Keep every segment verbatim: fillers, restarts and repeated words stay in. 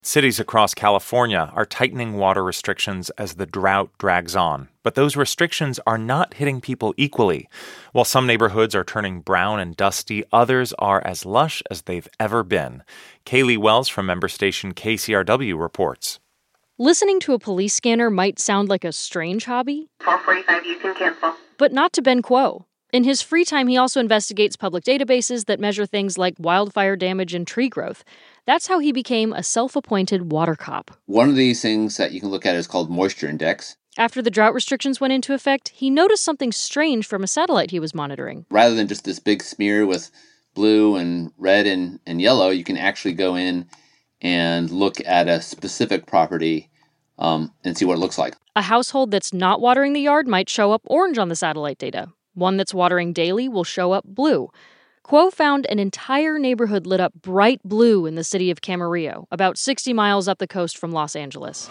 Cities across California are tightening water restrictions as the drought drags on. But those restrictions are not hitting people equally. While some neighborhoods are turning brown and dusty, others are as lush as they've ever been. Kaylee Wells from member station K C R W reports. Listening to a police scanner might sound like a strange hobby. four forty-five, you can cancel. But not to Ben Kuo. In his free time, he also investigates public databases that measure things like wildfire damage and tree growth. That's how he became a self-appointed water cop. One of these things that you can look at is called moisture index. After the drought restrictions went into effect, he noticed something strange from a satellite he was monitoring. Rather than just this big smear with blue and red and, and yellow, you can actually go in and look at a specific property um, and see what it looks like. A household that's not watering the yard might show up orange on the satellite data. One that's watering daily will show up blue. Kuo found an entire neighborhood lit up bright blue in the city of Camarillo, about sixty miles up the coast from Los Angeles.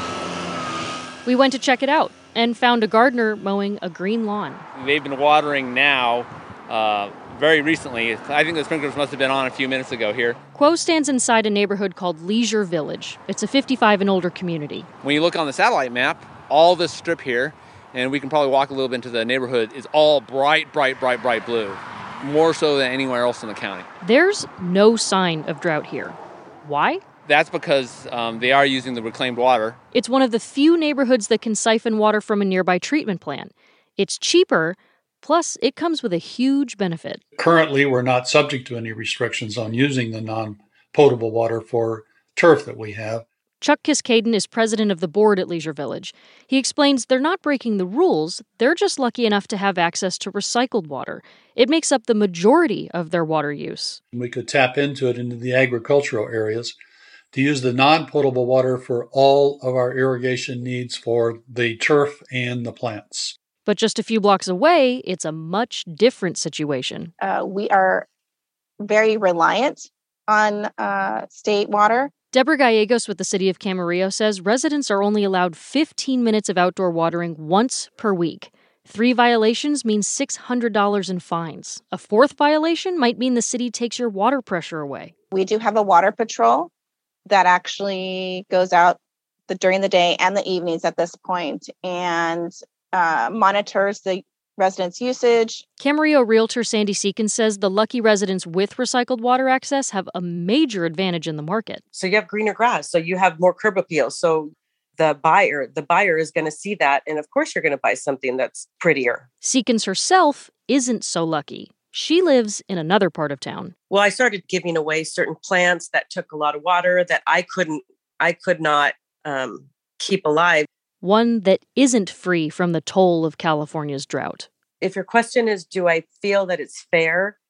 We went to check it out and found a gardener mowing a green lawn. They've been watering now uh, very recently. I think the sprinklers must have been on a few minutes ago here. Kuo stands inside a neighborhood called Leisure Village. It's a fifty-five and older community. When you look on the satellite map, all this strip here, and we can probably walk a little bit into the neighborhood, is all bright, bright, bright, bright blue. More so than anywhere else in the county. There's no sign of drought here. Why? That's because um, they are using the reclaimed water. It's one of the few neighborhoods that can siphon water from a nearby treatment plant. It's cheaper, plus it comes with a huge benefit. Currently, we're not subject to any restrictions on using the non-potable water for turf that we have. Chuck Kiskaden is president of the board at Leisure Village. He explains they're not breaking the rules, they're just lucky enough to have access to recycled water. It makes up the majority of their water use. We could tap into it into the agricultural areas to use the non-potable water for all of our irrigation needs for the turf and the plants. But just a few blocks away, it's a much different situation. Uh, we are very reliant on uh, state water. Deborah Gallegos with the city of Camarillo says residents are only allowed fifteen minutes of outdoor watering once per week. Three violations mean six hundred dollars in fines. A fourth violation might mean the city takes your water pressure away. We do have a water patrol that actually goes out the, during the day and the evenings at this point and uh, monitors the residents' usage. Camarillo realtor Sandy Seekins says the lucky residents with recycled water access have a major advantage in the market. So you have greener grass, so you have more curb appeal. So the buyer, the buyer is going to see that, and of course you're going to buy something that's prettier. Seekins herself isn't so lucky. She lives in another part of town. Well, I started giving away certain plants that took a lot of water that I couldn't, I could not um, keep alive. One that isn't free from the toll of California's drought. If your question is, do I feel that it's fair?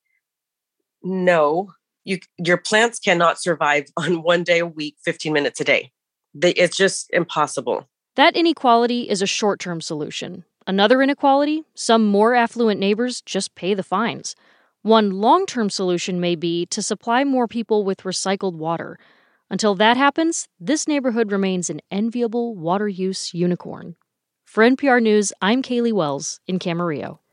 No. You, your plants cannot survive on one day a week, fifteen minutes a day. They, it's just impossible. That inequality is a short-term solution. Another inequality, some more affluent neighbors just pay the fines. One long-term solution may be to supply more people with recycled water. Until that happens, this neighborhood remains an enviable water use unicorn. For N P R News, I'm Kaylee Wells in Camarillo.